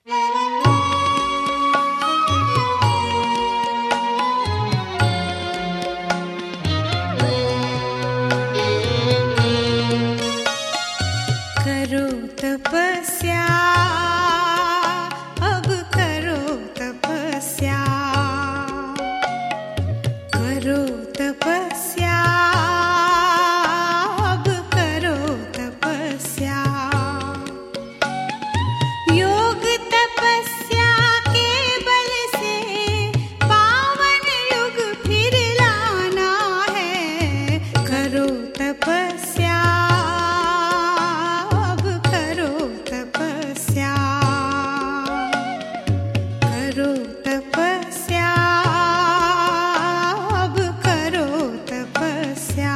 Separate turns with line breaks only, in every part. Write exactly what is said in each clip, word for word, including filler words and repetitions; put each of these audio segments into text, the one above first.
करो तपस्या, अब करो तपस्या, करो तपस्या, अब करो तपस्या। योग तपस्या के बल से पावन युग फिर लाना है। करो तपस्या, अब करो तपस्या, करो तपस्या, अब करो तपस्या।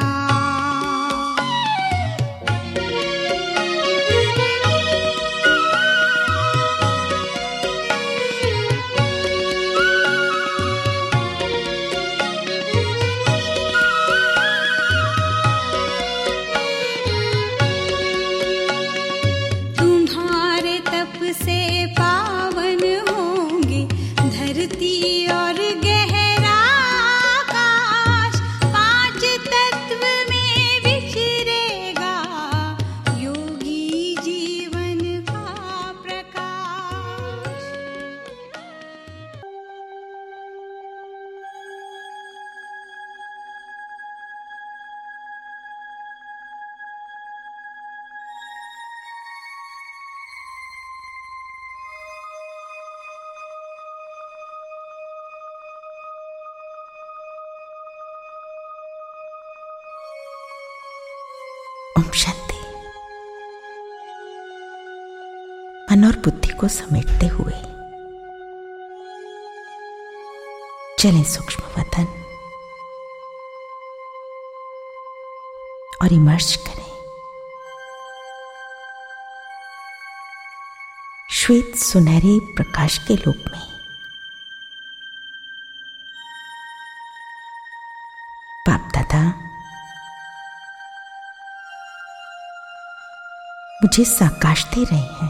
तुम्हारे तप से पावन होंगे धरती और गहरा आकाश। पांच तत्व में विचरेगा योगी जीवन का प्रकाश।
ओम शांति। मन और बुद्धि को समेटते हुए चलें सूक्ष्म वतन और इमर्ज करें श्वेत सुनहरे प्रकाश के लोक में। बाप दादा मुझे साकाश दे रहे हैं।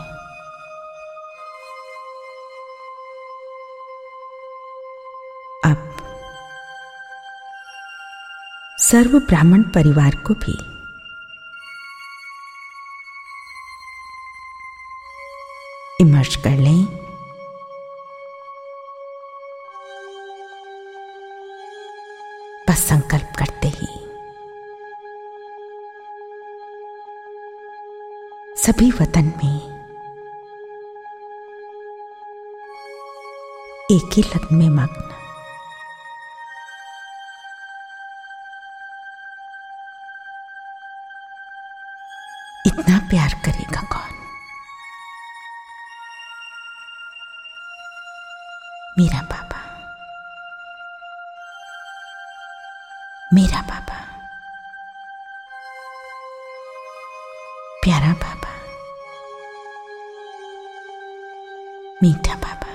अब सर्व ब्राह्मण परिवार को भी इमर्ज कर लें बस संकल्प करते ही सभी वतन में एक ही लग्न में मग्न। इतना प्यार करेगा कौन? मेरा बाबा, मेरा बाबा, प्यारा बाबा, मीठा बाबा।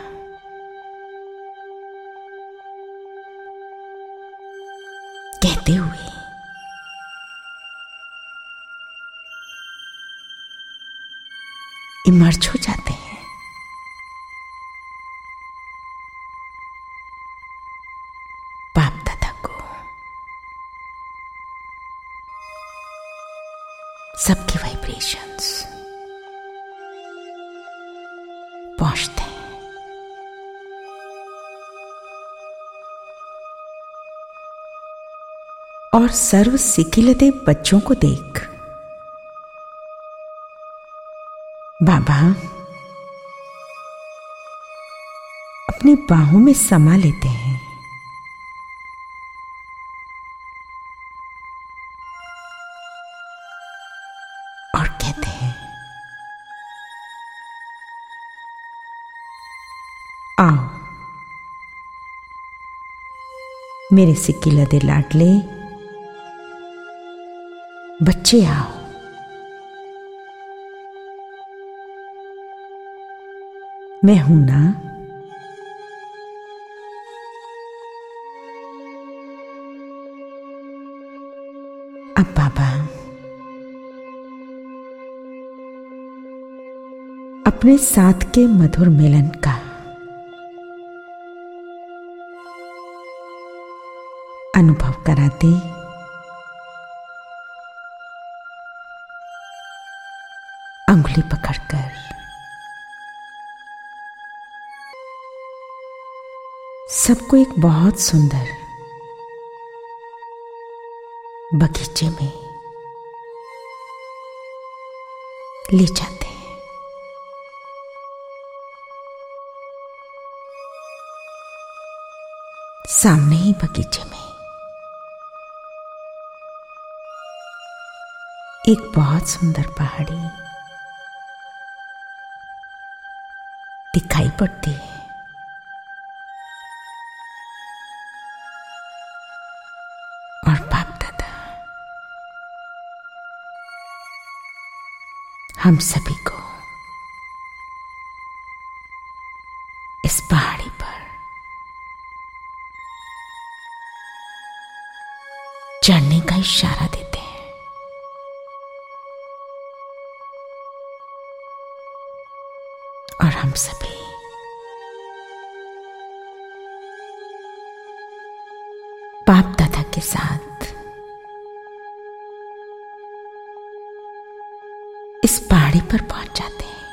कहते हुए इमर्ज हो जाते हैं बाप दादा को। सबके वाइब्रेशंस पहुंचते हैं। और सर्व सिकिलते बच्चों को देख बाबा अपनी बाहों में समा लेते हैं। और कहते हैं आओ मेरे सिकिलते लाडले बच्चे, आओ मैं हूं ना। अब बाबा अपने साथ के मधुर मिलन का अनुभव कराते अंगुली पकड़कर सबको एक बहुत सुंदर बगीचे में ले जाते हैं। सामने ही बगीचे में एक बहुत सुंदर पहाड़ी दिखाई पड़ती है। और बाप दादा हम सभी को इस पहाड़ी पर चढ़ने का इशारा देते हैं। और हम सभी बाप दादा के साथ इस पहाड़ी पर पहुंच जाते हैं।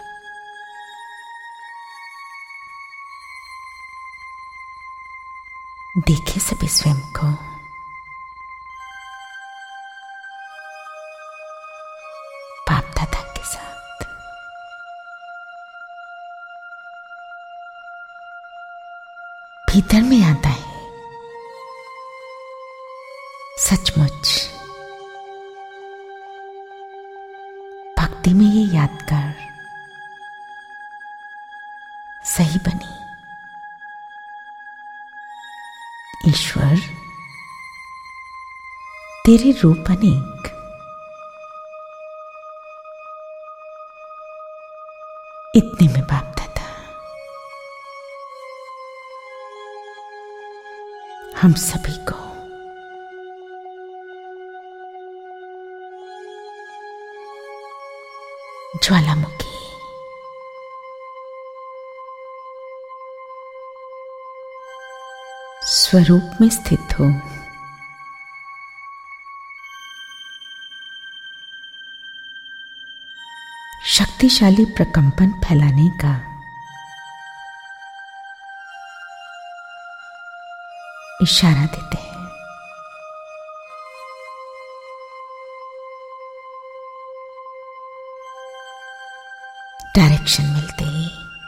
देखें सभी स्वयं को बाप दादा के साथ। भीतर में आता है सचमुच भक्ति में ये यादगार सही बनी। ईश्वर तेरे रूप अनेक, इतने में बाप दादा हम सभी को ज्वालामुखी स्वरूप में स्थित हो शक्तिशाली प्रकंपन फैलाने का इशारा देते हैं। डायरेक्शन मिलते ही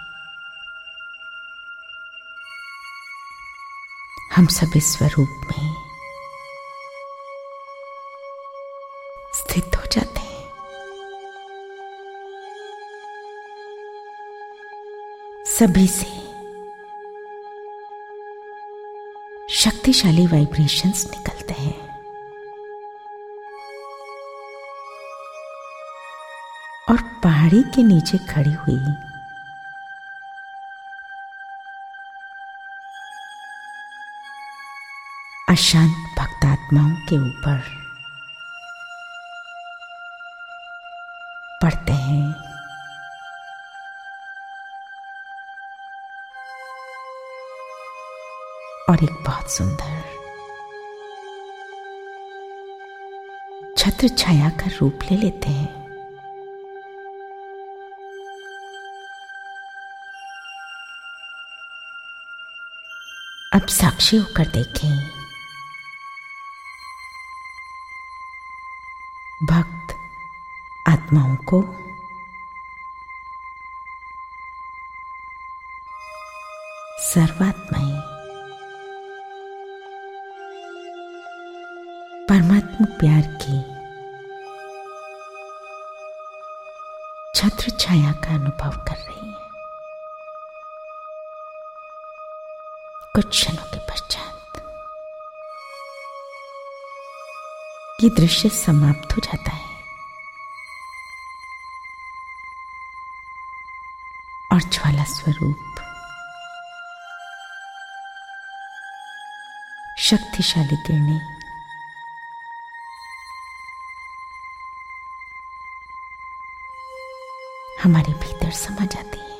हम सभी स्वरूप में स्थित हो जाते हैं। सभी से शक्तिशाली वाइब्रेशंस निकलते हैं। और पहाड़ी के नीचे खड़ी हुई अशांत भक्तात्माओं के ऊपर पड़ते हैं। और एक बहुत सुंदर छत्र छाया का रूप ले लेते हैं। अब साक्षी होकर देखें भक्त आत्माओं को सर्वात्माएं परमात्मा प्यार की छत्र छाया का अनुभव कर रही है। कुछ क्षणों के पश्चात ये दृश्य समाप्त हो जाता है और ज्वाला स्वरूप शक्तिशाली किरणें हम हमारे भीतर समा जाती हैं।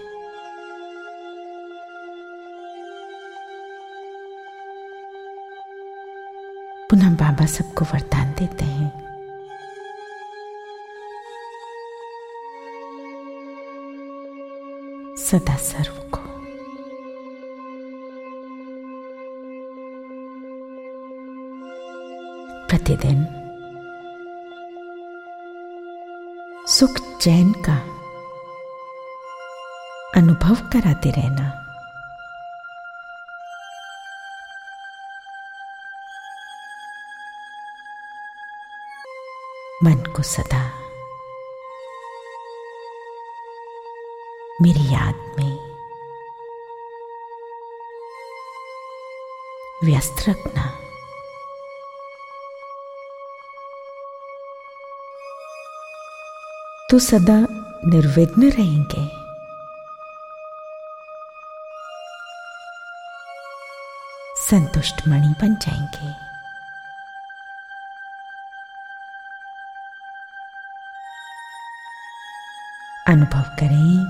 पुनः बाबा सबको वरदान देते हैं, सदा सर्व को प्रतिदिन सुख चैन का अनुभव कराते रहना। मन को सदा मेरी याद में व्यस्त रखना। तो सदा निर्विघ्न रहेंगे। संतुष्ट मणि बन जाएंगे। अनुभव करें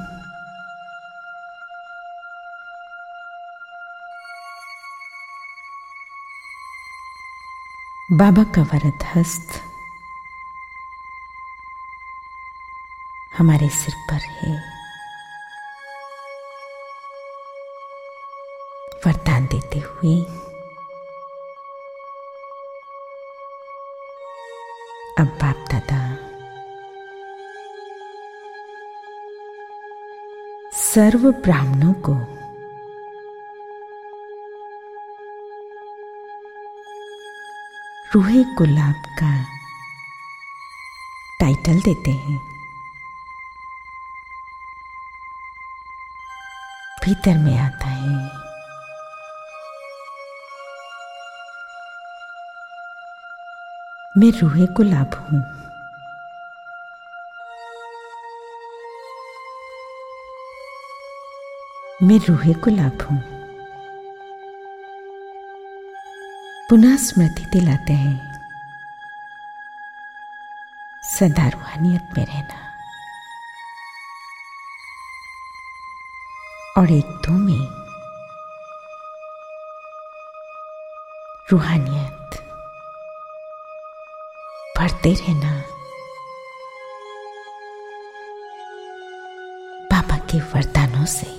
बाबा का वरद हस्त हमारे सिर पर है। वरदान देते हुए अब बाप दादा सर्व ब्राह्मणों को रूहे गुलाब का टाइटल देते हैं। भीतर में आता है मैं रूहे गुलाब हूं। मैं रूहे गुलाब हूं। पुनः स्मृति दिलाते हैं सदा रूहानियत में रहना और एक दो में रूहानियत बढ़ते रहना। बाबा के वरदानों से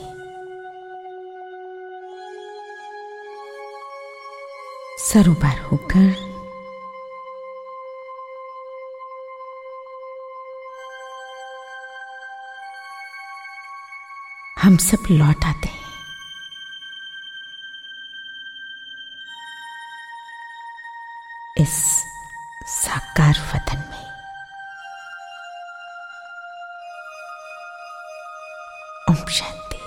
सरोबार होकर हम सब लौट आते हैं इस साकार वतन में। ओम शांति।